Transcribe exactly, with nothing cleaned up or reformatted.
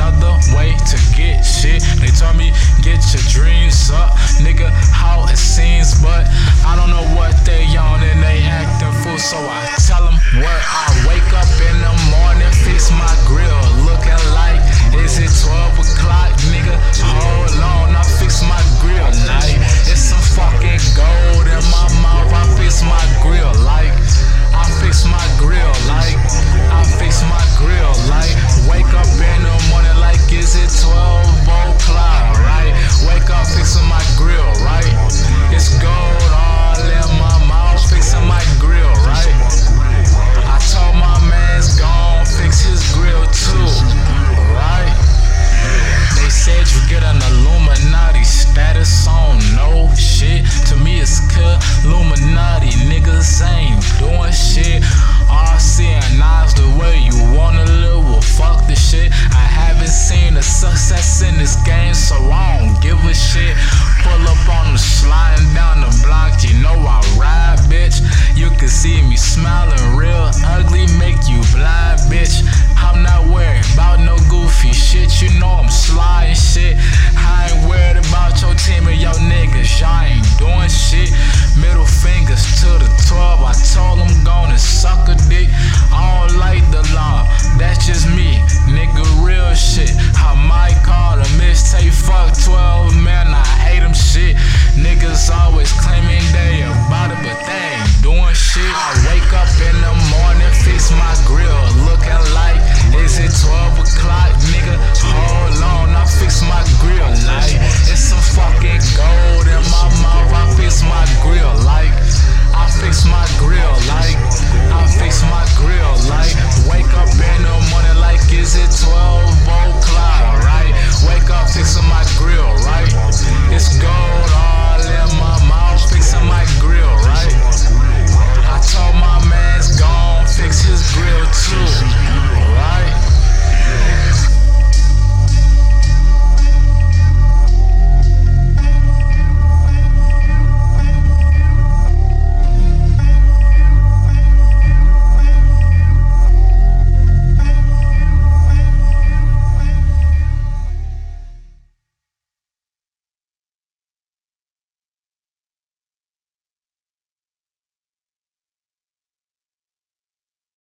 another way to get shit. They told me get your dreams up, nigga, how it seems, but I don't know what they on and they acting fool, so I tell them where I wake up in the morning, fix my grill, looking like, is it twelve o'clock, nigga? Hold on, I fix my grill, like, it's some fucking gold in my mouth, I fix my grill, like, I fix my grill, like, I fix my grill, like, wake up in the morning like, is it twelve o'clock, right? Wake up fixing my grill, right? It's gold all in my mouth, fixing my grill, right? I told my man's gone fix his grill too, right? They said you get an Illuminati status on no shit. To me it's Illuminati, niggas ain't doing shit. All seeing eyes the way you wanna live, well fuck this shit. I haven't seen the success in this game, so I don't give a shit. Pull up on them sliding down the block, you know I ride, bitch. You can see me smiling real ugly, make you blind, bitch. I'm not